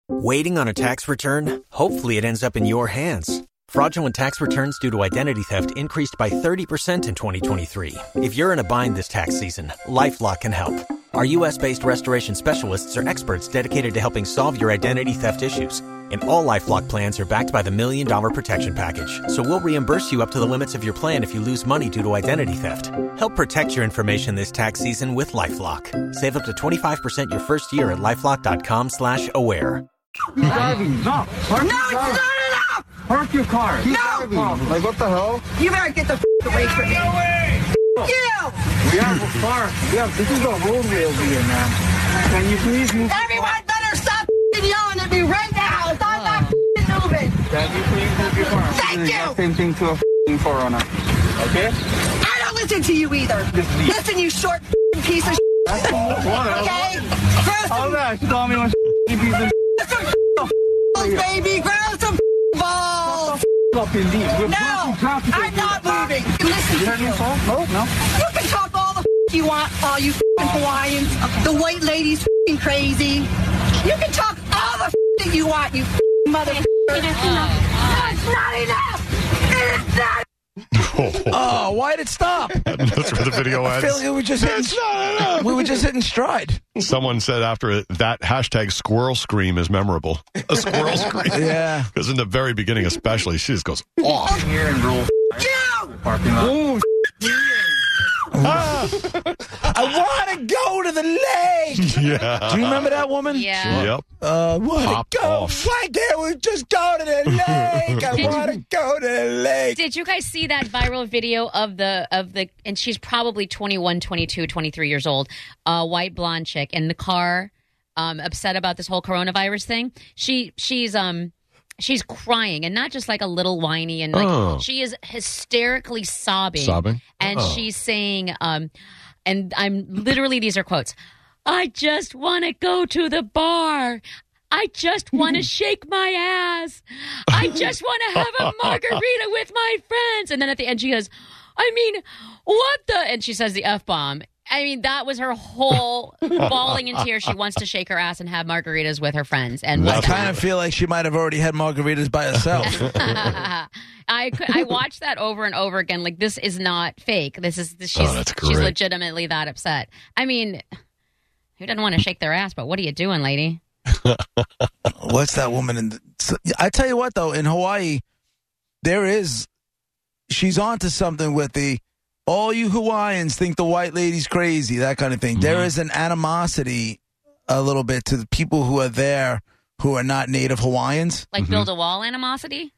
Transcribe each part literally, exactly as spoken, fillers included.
Waiting on a tax return? Hopefully it ends up in your hands. Fraudulent tax returns due to identity theft increased by thirty percent in twenty twenty-three. If you're in a bind this tax season, LifeLock can help. Our U S based restoration specialists are experts dedicated to helping solve your identity theft issues. And all LifeLock plans are backed by the Million Dollar Protection Package. So we'll reimburse you up to the limits of your plan if you lose money due to identity theft. Help protect your information this tax season with LifeLock. Save up to twenty-five percent your first year at LifeLock.com slash aware. He's driving. No. Park no, it's not enough. Park your car. He's no. driving. Like, what the hell? You better get the f*** away from me. No way. You. Yeah, we're far. Yeah, this is a roadway over here, man. Can you please move? Everyone better stop yelling at me right now. It's not that moving. Can you please move your car? Thank you. Same thing to a forerunner. Okay? I don't listen to you either. Listen, you short piece of shit. Okay? All that. She told me one piece of balls, baby. Grow some balls. Up in these. We're no, I'm not moving. Listen you to you. No, no. You can talk all the you want, all you Hawaiians. The white lady's crazy. You can talk all the that you want, you mother. It's not enough. It's not. Oh, why did it stop? That's where the video ends. I feel like we were just hitting, we were just hitting stride. Someone said after it, that hashtag squirrel scream is memorable. A squirrel scream. Yeah. Because in the very beginning especially, she just goes off. Here in rule. Parking lot. Ah, I want to go to the lake. Yeah. Do you remember that woman? Yeah. Yep. Uh, want Popped to go? off. Why can't we just go to the lake? I want to go to the lake. Did you guys see that viral video of the of the and she's probably twenty-one, twenty-two, twenty-three years old, a white blonde chick in the car, um, upset about this whole coronavirus thing. She she's um she's crying, and not just like a little whiny, and like Oh. she is hysterically sobbing. Sobbing? And Oh. she's saying, um, and I'm literally, these are quotes. I just want to go to the bar. I just want to shake my ass. I just want to have a margarita with my friends. And then at the end she goes, I mean, what the? And she says the F-bomb. I mean, that was her whole bawling in tears. She wants to shake her ass and have margaritas with her friends. And I kind of feel like she might have already had margaritas by herself. I could, I watched that over and over again. Like, this is not fake. This is she's Oh, that's she's great. legitimately that upset. I mean, who doesn't want to shake their ass? But what are you doing, lady? What's that woman in? The, I tell you what, though, in Hawaii, there is she's onto something with the. All you Hawaiians think the white lady's crazy, that kind of thing. Mm-hmm. There is an animosity a little bit to the people who are there who are not native Hawaiians. Like Mm-hmm. build a wall animosity?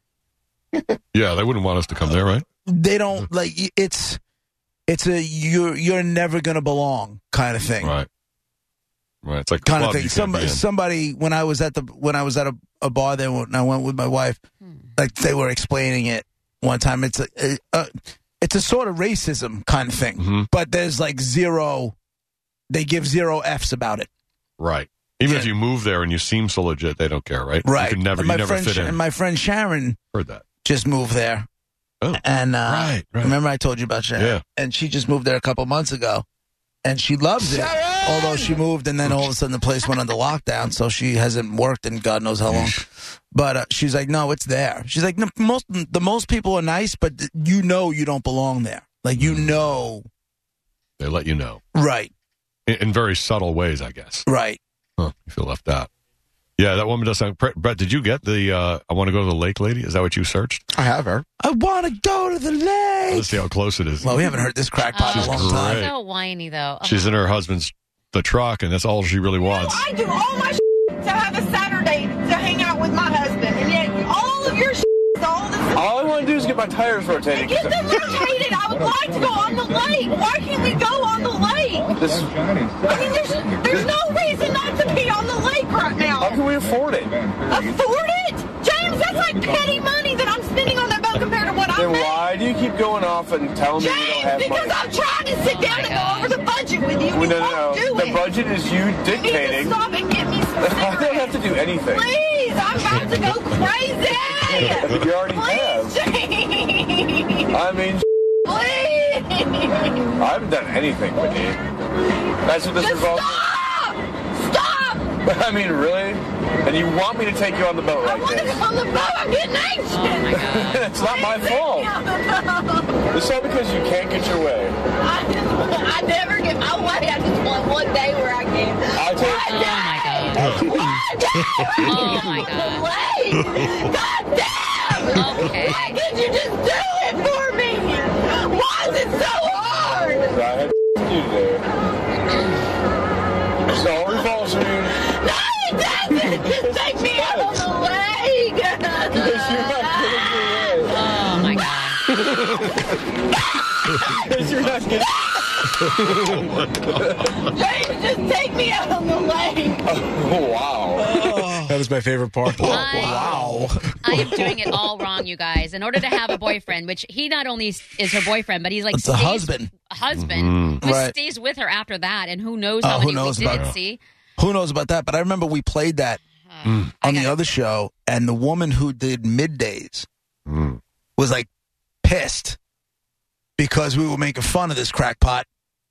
Yeah, they wouldn't want us to come there, right? They don't like it's it's a you're you're never gonna belong kind of thing. Right. Right. It's like Kind of club thing. you can't Somebody be in. somebody when I was at the when I was at a, a bar there when I went with my wife, Hmm. like they were explaining it one time. It's a, a, a it's a sort of racism kind of thing, Mhm. but there's like zero. They give zero F's about it. Right. Even Yeah. if you move there and you seem so legit, they don't care, right? Right. You can never, And my you never friend, fit in. And my friend Sharon Heard that. just moved there. Oh. And uh, Right, right. remember I told you about Sharon? Yeah. And she just moved there a couple months ago. And she loves it. Although she moved and then all of a sudden the place went under lockdown. So she hasn't worked in God knows how long. But uh, she's like, no, it's there. She's like, no, most the most people are nice, but th- you know you don't belong there. Like, you know. They let you know. Right. In, in very subtle ways, I guess. Right. Huh. You feel left out. Yeah, that woman does sound... Brett, did you get the uh, I want to go to the lake lady? Is that what you searched? I have her. I want to go to the lake. Let's see how close it is. Well, we haven't heard this crackpot in a Oh, long great. time. So whiny, though. Oh. She's in her husband's the truck, and that's all she really wants. I do all my shit to have a Saturday to hang out with my husband, and yet all of your shit is all this. All I want to do is get my tires rotated. Get them rotated. I would like to go on the lake. Why can't we go on the lake? This, I mean, there's there's no reason not to be on the lake right how now. can we afford it? Afford it, James? That's like petty money that I'm spending on that boat compared to what I Then make. why do you keep going off and telling me you don't James, have because money? I'm trying to sit down and go over the budget with you. Well, You no, no, won't no. do The it. budget is you You need to dictating. stop and get me some I don't cigarettes. have to do anything. Please, I'm about to go crazy. You already Please, have. James. I mean, Please. I haven't done anything with you. That's what this Just revolves. stop. Stop. I mean, really? And you want me to take you on the boat I right want to there? go on the boat. I'm getting anxious. Oh my God. It's not my fault. On the boat. It's all because you can't get your way. I just want, I never get my way. I just want one day where I can. I take Oh my God. One day where I Oh can my get God. away. God damn. Okay. Why can't you just do it for me? Why is it so hard? I had to do today. So all revolves around No, it doesn't. Just take me out on the lake. because you're not getting your way. Oh my God. Because you're not getting James, just take me out on the lake. Oh, wow. That was my favorite part. I- Wow. I am doing it all wrong, you guys. In order to have a boyfriend, which he not only is her boyfriend, but he's like It's a stays- husband. a husband who Right. stays with her after that, and who knows Oh, how who many knows we about didn't it. see. Who knows about that? But I remember we played that on the gotta- other show, and the woman who did middays Mm. was like pissed because we were making fun of this crackpot.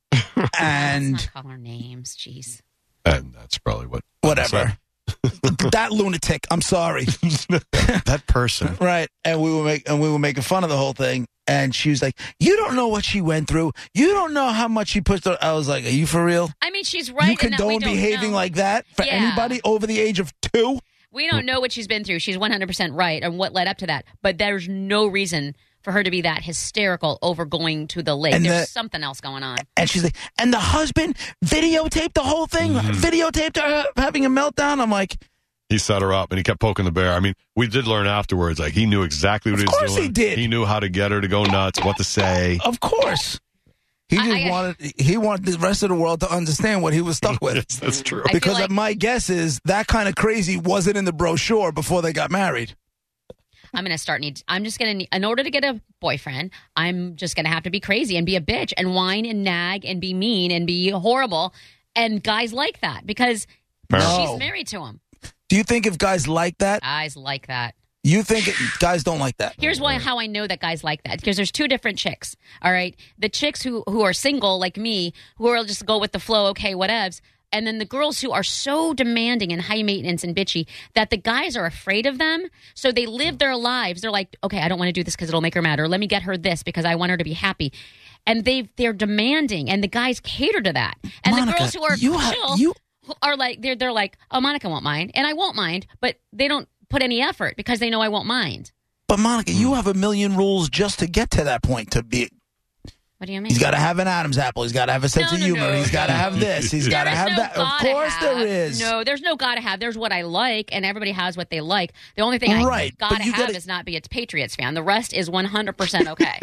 And Let's not call her names, jeez. And that's probably what. whatever. That lunatic. I'm sorry. That person. Right. And we were make, and we were making fun of the whole thing. And she was like, "You don't know what she went through. You don't know how much she pushed her." I was like, "Are you for real? I mean, she's right. you in that we condone don't behaving know. like that for Yeah. anybody over the age of two?" We don't know what she's been through. She's one hundred percent right and what led up to that. But there's no reason for her to be that hysterical over going to the lake. And There's the- something else going on. And she's like, and the husband videotaped the whole thing, Mm-hmm. videotaped her having a meltdown. I'm like, He set her up and he kept poking the bear. I mean, we did learn afterwards, like he knew exactly what Of he was course doing. he did. He knew how to get her to go nuts, what to say. of course. He I- just I- wanted he wanted the rest of the world to understand what he was stuck with. Yes, that's true. I feel Because like- my guess is that kind of crazy wasn't in the brochure before they got married. I'm going to start need. I'm just going to, in order to get a boyfriend, I'm just going to have to be crazy and be a bitch and whine and nag and be mean and be horrible. And guys like that because Apparently. she's married to him. Do you think if guys like that, Guys like that. you think it, guys don't like that? Here's why how I know that guys like that because there's two different chicks. All right, the chicks who who are single like me, who are just go with the flow, okay, whatevs. And then the girls who are so demanding and high maintenance and bitchy that the guys are afraid of them. So they live their lives. They're like, okay, I don't want to do this because it'll make her mad. Or let me get her this because I want her to be happy. And they they're demanding, and the guys cater to that. And Monica, the girls who are you ha- chill you- are like they're they're like, oh, Monica won't mind, and I won't mind, but they don't put any effort because they know I won't mind. But Monica, you have a million rules just to get to that point. To be, What do you mean? he's got to have an Adam's apple. He's got to have a sense No, of no, humor. no, he's got to no. have this. He's got to There is have no that. Of gotta course, have. there is. No, there's no gotta have. There's what I like, and everybody has what they like. The only thing I Right, but gotta you have gotta- is not be a Patriots fan. The rest is one hundred percent okay.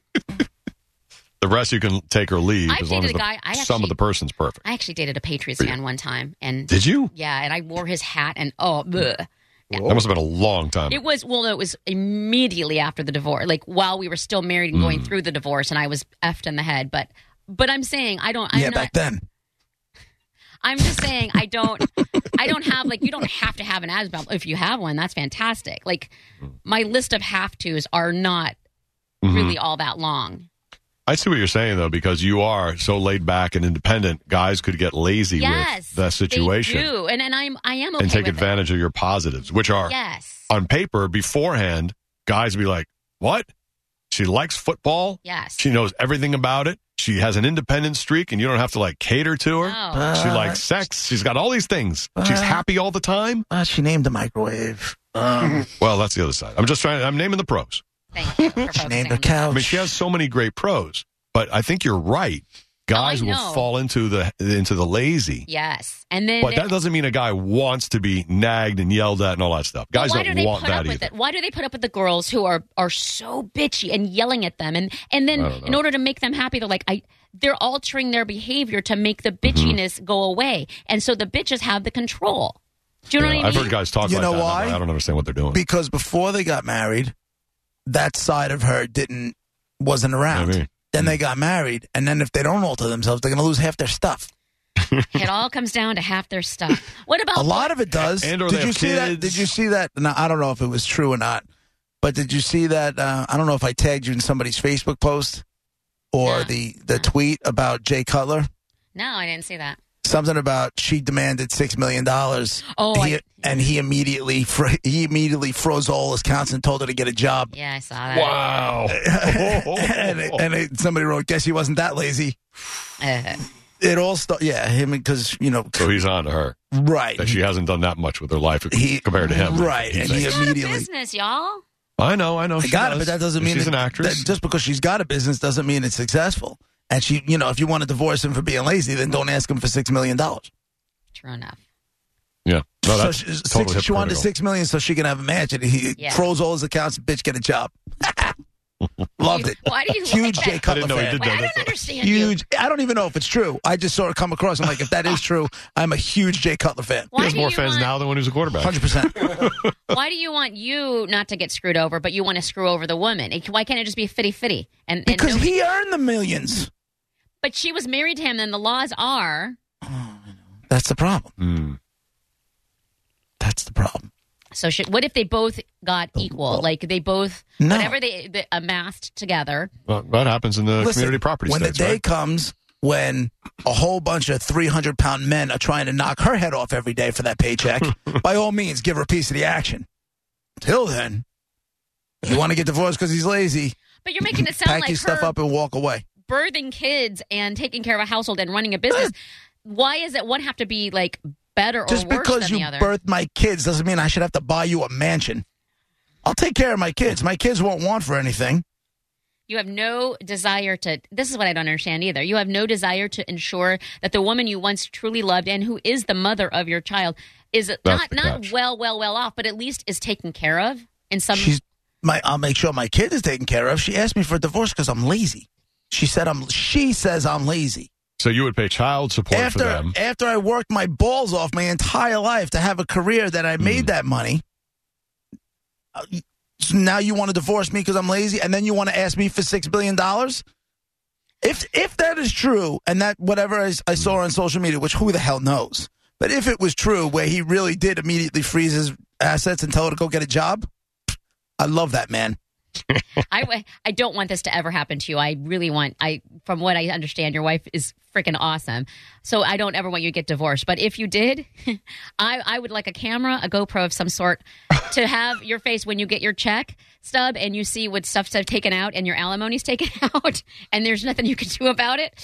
The rest you can take or leave I've as long as dated the a guy- I sum actually- of the person's perfect. I actually dated a Patriots fan one time, and Did you? yeah, and I wore his hat, and oh, bleh. That must have been a long time. It was well, no, it was immediately after the divorce, like while we were still married and Mm. going through the divorce, and I was effed in the head. But but I'm saying I don't. I'm yeah, not, back then. I'm just saying I don't I don't have like you don't have to have an Adam's apple. If you have one, that's fantastic. Like my list of have tos are not Mhm. really all that long. I see what you're saying, though, because you are so laid back and independent. Guys could get lazy Yes, with the situation they do. And and I'm I am okay and take with advantage of your positives, which are it. Yes, on paper beforehand. Guys would be like, "What? She likes football. yes. She knows everything about it. She has an independent streak, and you don't have to like cater to her. No. She likes sex. She's got all these things. She's Uh, happy all the time. Uh, she named the microwave. Um, Well, that's the other side. I'm just trying. I'm naming the pros. Thank you. For she named focusing the on that. couch. I mean, she has so many great pros, but I think you're right. Guys Oh, I will know. fall into the into the lazy. Yes, and then But that doesn't mean a guy wants to be nagged and yelled at and all that stuff. But Guys why do don't they want put that up with either. it? Why do they put up with the girls who are are so bitchy and yelling at them? And and then I don't know. in order to make them happy, they're like, I they're altering their behavior to make the Mm-hmm. bitchiness go away, and so the bitches have the control. Do you know Yeah, what I I've mean? heard guys talk You like know that. why? I don't understand what they're doing. because before they got married, that side of her didn't wasn't around. I mean, then they got married, and then if they don't alter themselves, they're going to lose half their stuff. It all comes down to half their stuff. What about A lot of it does. And or did they you have see that? kids. Did you see that? Now, I don't know if it was true or not, but did you see that? Uh, I don't know if I tagged you in somebody's Facebook post or No. the the tweet about Jay Cutler. No, I didn't see that. Something about she demanded six million dollars. Oh, he, I- and he immediately fr- he immediately froze all his accounts and told her to get a job. Yeah, I saw that. Wow. and it, and it, somebody wrote, "Guess he wasn't that lazy." Uh, It all started, yeah, him because you know, So he's on to her. right? That she hasn't done that much with her life He- compared to him. right, He and thinks. he She's got a immediately- business, y'all. I know, I know. I she got it, does. but that doesn't mean she's that, an actress. that just because she's got a business doesn't mean it's successful. And she, you know, if you want to divorce him for being lazy, then don't ask him for six million dollars. True enough. yeah. No, So that's she, totally six, she wanted hypocritical. six million so she can have a mansion. He Yeah. froze all his accounts. Bitch, get a job. Loved it. Why do you Huge like Jay that? Cutler I didn't know he fan. did Wait, I that. don't understand you. Huge. I don't even know if it's true. I just saw it come across. I'm like, if that is true, I'm a huge Jay Cutler fan. Why He has do more you fans want, now than when he was a quarterback. Hundred percent. Why do you want you not to get screwed over, but you want to screw over the woman? It- Why can't it just be fitty-fitty? And, and Because nobody- he earned the millions. But she was married to him, and the laws are... That's the problem. Mm. That's the problem. So should, what if they both got equal? Like they both, No. whatever they, they amassed together. Well, that happens in the Listen, community property when states, the day right? comes when a whole bunch of three hundred pound men are trying to knock her head off every day for that paycheck, by all means, give her a piece of the action. Till then, if you want to get divorced because he's lazy, But you're making it sound pack like your stuff her up and walk away. birthing kids and taking care of a household and running a business. Why is it one have to be like better or Just worse because than you the other? birthed my kids doesn't mean I should have to buy you a mansion. I'll take care of my kids. My kids won't want for anything. You have no desire to, this is what I don't understand either. You have no desire to ensure that the woman you once truly loved and who is the mother of your child is not, the not catch. well, well, well off, but at least is taken care of in some. She's my. I'll make sure my kid is taken care of. She asked me for a divorce because I'm lazy. She said I'm. She says I'm lazy. So you would pay child support After for them. after I worked my balls off my entire life to have a career that I made Mm. that money. uh, So now you want to divorce me because I'm lazy, and then you want to ask me for six billion dollars? If if that is true, and that whatever I, I saw on social media, which who the hell knows, but if it was true, where he really did immediately freeze his assets and tell her to go get a job, I love that man. I, w- I don't want this to ever happen to you. I really want, I from what I understand, your wife is freaking awesome. So I don't ever want you to get divorced. But if you did, I, I would like a camera, a GoPro of some sort, to have your face when you get your check stub and you see what stuff's taken out and your alimony's taken out and there's nothing you can do about it.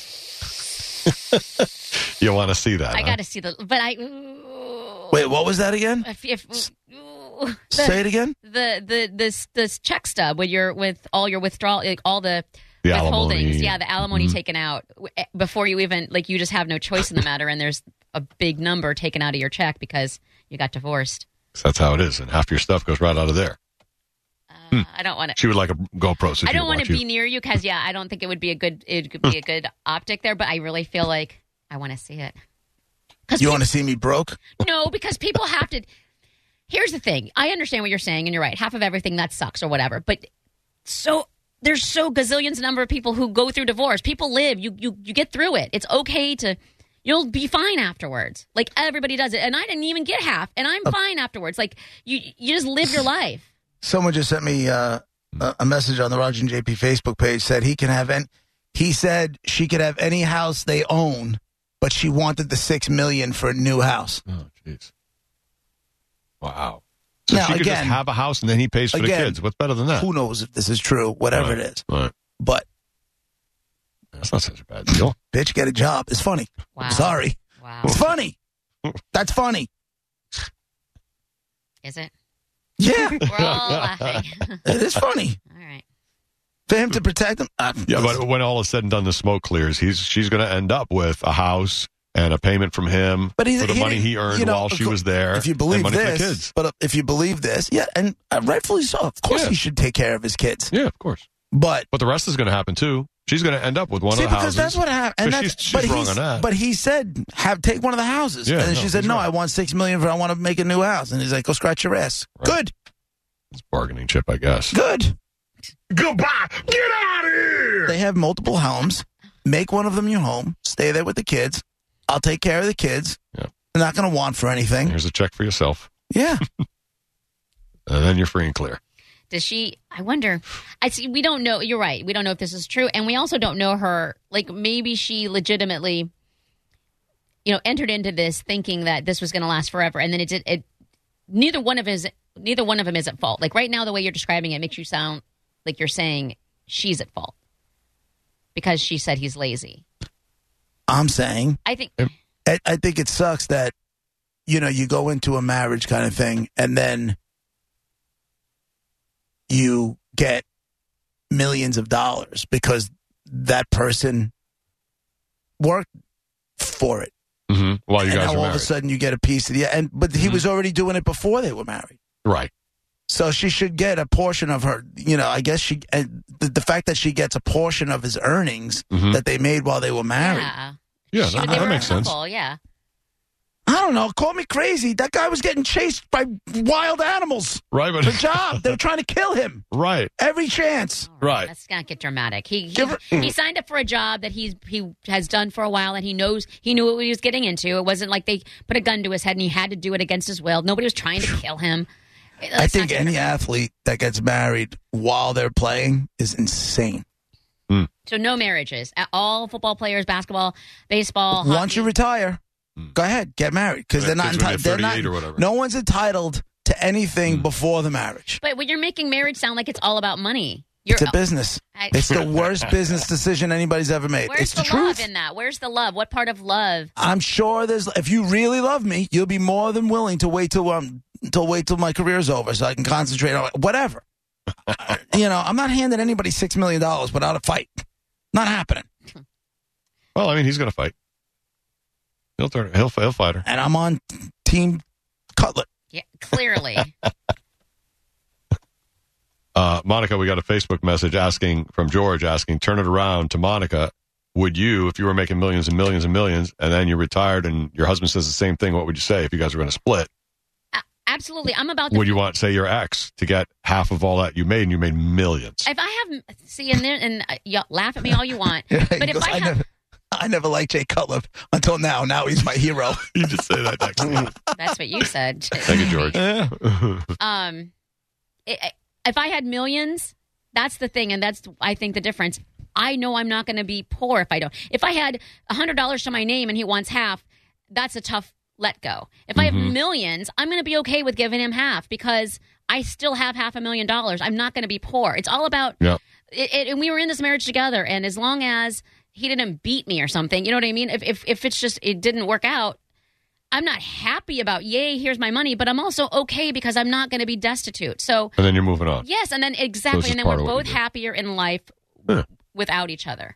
You want to see that? I huh? got to see the, but I, ooh, Wait, what was that again? if, if, ooh, the- Say it again. the the this this check stub with your with all your withdrawal like all the, The withholdings alimony. yeah the alimony Mhm. taken out w- before you even like you just have no choice in the matter and there's a big number taken out of your check because you got divorced. That's how it is, and half your stuff goes right out of there. uh, I don't want to She would like a GoPro. So I she don't want want to be near you because yeah I don't think it would be a good it could be a good optic there but I really feel like I want to see it because You want to see me broke? no, because people have to. Here's the thing. I understand what you're saying, and you're right. Half of everything that sucks or whatever. But so there's so gazillions number of people who go through divorce. People live. You you you get through it. It's okay to. You'll be fine afterwards. Like everybody does it, and I didn't even get half, and I'm fine afterwards. Like you you just live your life. Someone just sent me uh, a, a message on the Roger and J P Facebook page. Said he can have any. He said she could have any house they own, but she wanted the six million for a new house. Oh, jeez. Wow. So Now, she could again- just have a house and then he pays for again, the kids. What's better than that? Who knows if this is true? Whatever Right. it is, Right. but That's not such a bad deal. bitch, get a job. It's funny. Wow. I'm sorry. Wow. It's funny. That's funny. Is it? Yeah, We're all laughing. it is funny All right. for him to protect him. Uh, Yeah, but when all is said and done, the smoke clears. He's she's going to end up with a house and a payment from him But he's- for the he money didn't- he earned you know, while she if- was there. if you and believe money for the this, kids. but if you believe this, yeah, and uh, rightfully so. Of course, Yeah. he should take care of his kids. Yeah, of course. But But the rest is going to happen too. She's going to end up with one see, of the because houses. that's what happened. And But that's, she's- she's but wrong he's- on that. But he said, "Have take one of the houses." Yeah, and no, she said, he's "No, right. I want six million for. I want to make a new house." And he's like, "Go scratch your ass." Right. Good, It's bargaining chip, I guess. good. Goodbye. Get out of here. They have multiple homes. Make one of them your home. Stay there with the kids. I'll take care of the kids. Yeah. They're not going to want for anything. Here's a check for yourself. Yeah. And then you're free and clear. Does she? I wonder. I see. We don't know. You're right. We don't know if this is true, and we also don't know her. Like maybe she legitimately you know, entered into this thinking that this was going to last forever, and then it did. It neither one of his, neither one of them is at fault. Like right now, the way you're describing it makes you sound like you're saying she's at fault because she said he's lazy. I'm saying, I think, I, I think it sucks that, you know, you go into a marriage kind of thing, and then you get millions of dollars because that person worked for it. Mm-hmm. While you and guys now are all married. of a sudden you get a piece of the and but he Mm-hmm. was already doing it before they were married. Right. So she should get a portion of her, you know, I guess she and the, the fact that she gets a portion of his earnings Mhm. that they made while they were married. yeah, Yeah, She- that, they that were makes a sense. couple, yeah. I don't know, call me crazy. That guy was getting chased by wild animals. Right, but The job. They were trying to kill him. right. Every chance. All Right. Let's not get dramatic. He he, Give her- he signed up for a job that he's he has done for a while, and he knows he knew what he was getting into. It wasn't like they put a gun to his head and he had to do it against his will. Nobody was trying to kill him. Let's I not think get any dramatic. athlete that gets married while they're playing is insane. So no marriages. All football players, basketball, baseball. Once hockey. you retire, go ahead, get married because Yeah, they're not kids when entitled. they're They're not. thirty-eight or whatever. No one's entitled to anything before the marriage. But when you're making marriage sound like it's all about money, you're. It's a business. I- It's the worst business decision anybody's ever made. Where's It's the, the, love truth. in that? Where's the love? What part of love? I'm sure there's. If you really love me, you'll be more than willing to wait till um till wait till my career's over so I can concentrate on whatever. You know, I'm not handing anybody six million dollars without a fight. Not happening. Well, I mean, he's going to fight. He'll turn. He'll he'll fight her. And I'm on Team Cutlet. Yeah, clearly. Uh, Monica, we got a Facebook message asking from George asking, turn it around to Monica. Would you, if you were making millions and millions and millions, and then you retired and your husband says the same thing, what would you say if you guys were going to split? A- absolutely. I'm about to. Would you want, say, your ex to get half of all that you made and you made millions? If I have, see, and then, and uh, you laugh at me all you want, but He if goes, I have, never, I never liked Jay Cutler until now. Now he's my hero. You just say that next. that's what you said. Thank you, George. Um, i- if I had millions, that's the thing, and that's I think the difference. I know I'm not going to be poor if I don't. If I had a hundred dollars to my name and he wants half, that's a tough let go. If I have millions, I'm going to be okay with giving him half because I still have half a million dollars. I'm not going to be poor. It's all about. Yeah. It, it, and we were in this marriage together, and as long as he didn't beat me or something, you know what I mean? If if if it's just it didn't work out, I'm not happy about, yay, here's my money, but I'm also okay because I'm not going to be destitute. So And then you're moving on. yes, and then So exactly, this is and then part we're of what you both do. happier in life Yeah. without each other.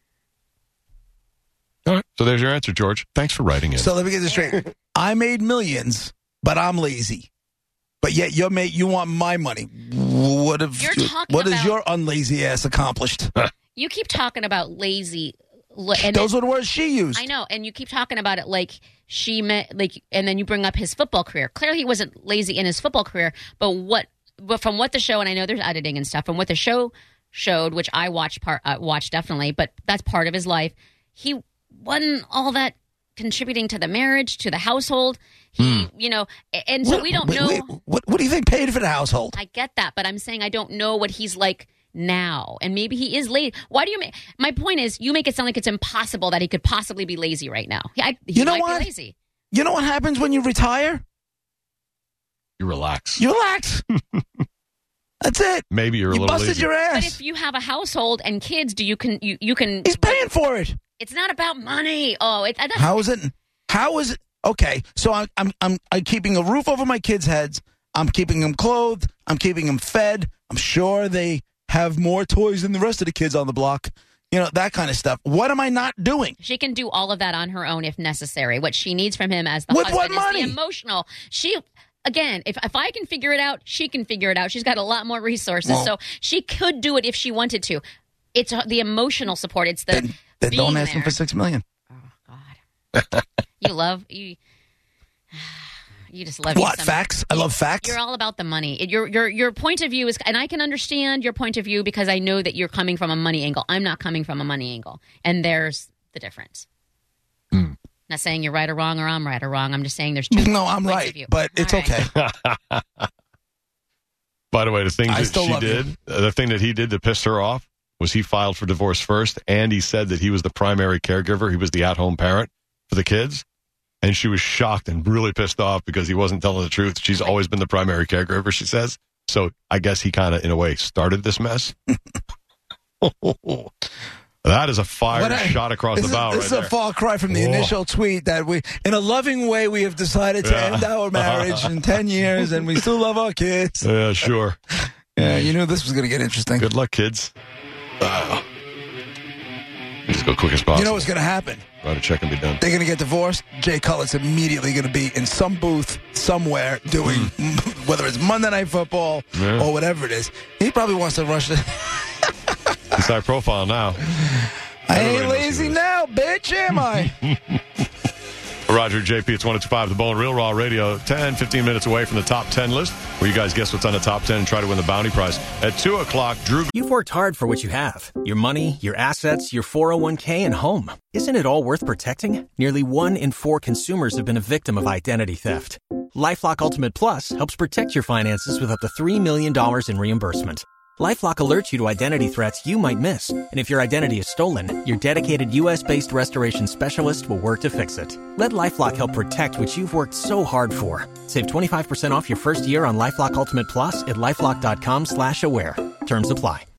All right. So there's your answer, George. Thanks for writing in. So let me get this straight. I made millions, but I'm lazy. But yet you're made, you want my money. What have You're you- talking what has about- your unlazy ass accomplished? You keep talking about lazy, li- and Those were the words she used. I know, and you keep talking about it like she meant, like, and then you bring up his football career. Clearly, he wasn't lazy in his football career, but what, but from what the show, and I know there's editing and stuff, from what the show showed, which I watched part, uh, watched definitely, but that's part of his life. He wasn't all that contributing to the marriage, to the household. He, you know, a- and so What- we don't wait, know. wait, what, what do you think paid for the household? I get that, but I'm saying I don't know what he's like now, and maybe he is late. Why do you make? My point is, you make it sound like it's impossible that he could possibly be lazy right now. He, I, he You know might what? be lazy. You know what happens when you retire? You relax. You relax. That's it. Maybe you're a You little busted lazy. your But ass. if you have a household and kids, do you can you you can? He's paying for it. It's not about money. Oh, it, that's How is it? How is it? Okay, so I'm I'm I'm, I'm keeping a roof over my kids' heads. I'm keeping them clothed. I'm keeping them fed. I'm sure they have more toys than the rest of the kids on the block. You know, that kind of stuff. What am I not doing? She can do all of that on her own if necessary. What she needs from him as the With husband what is the money? emotional. She again, if if I can figure it out, she can figure it out. She's got a lot more resources, Well- so she could do it if she wanted to. It's uh, the emotional support. It's the Then, then being don't ask them there. for six million. Oh God, you love you. You just love you What some- facts? I love facts. You're all about the money. It- Your your your point of view is, and I can understand your point of view because I know that you're coming from a money angle. I'm not coming from a money angle, and there's the difference. Mm. Not saying you're right or wrong, or I'm right or wrong. I'm just saying there's two. No, I'm points right, of view. but it's All right. okay. By the way, the thing I that still she love you. did, uh, the thing that he did that pissed her off was he filed for divorce first, and he said that he was the primary caregiver. He was the at-home parent for the kids. and she was shocked and really pissed off because he wasn't telling the truth. She's always been the primary caregiver, she says. So I guess he kind of, in a way, started this mess. That is a fire I, shot across the bow. This right is there. a far cry from the Whoa. initial tweet that we, in a loving way, we have decided to Yeah. end our marriage in ten years, and we still love our kids. Yeah, sure. Yeah, you knew this was going to get interesting. Good luck, kids. Uh, just go quick as possible. You know what's going to happen? Write a check and be done. They're going to get divorced. Jay Cutler's immediately going to be in some booth somewhere doing, whether it's Monday Night Football Yeah. or whatever it is. He probably wants to rush it. It's our profile now. I Everybody ain't knows lazy who it is. now, bitch, am I? Roger, J P, it's one oh two five, The Bone, Real Raw Radio, ten, fifteen minutes away from the top ten list, where you guys guess what's on the top ten and try to win the bounty prize. At two o'clock, Drew... You've worked hard for what you have. Your money, your assets, your four oh one k, and home. Isn't it all worth protecting? Nearly one in four consumers have been a victim of identity theft. LifeLock Ultimate Plus helps protect your finances with up to three million dollars in reimbursement. LifeLock alerts you to identity threats you might miss. And if your identity is stolen, your dedicated U S-based restoration specialist will work to fix it. Let LifeLock help protect what you've worked so hard for. Save twenty-five percent off your first year on LifeLock Ultimate Plus at LifeLock.com slash aware. Terms apply.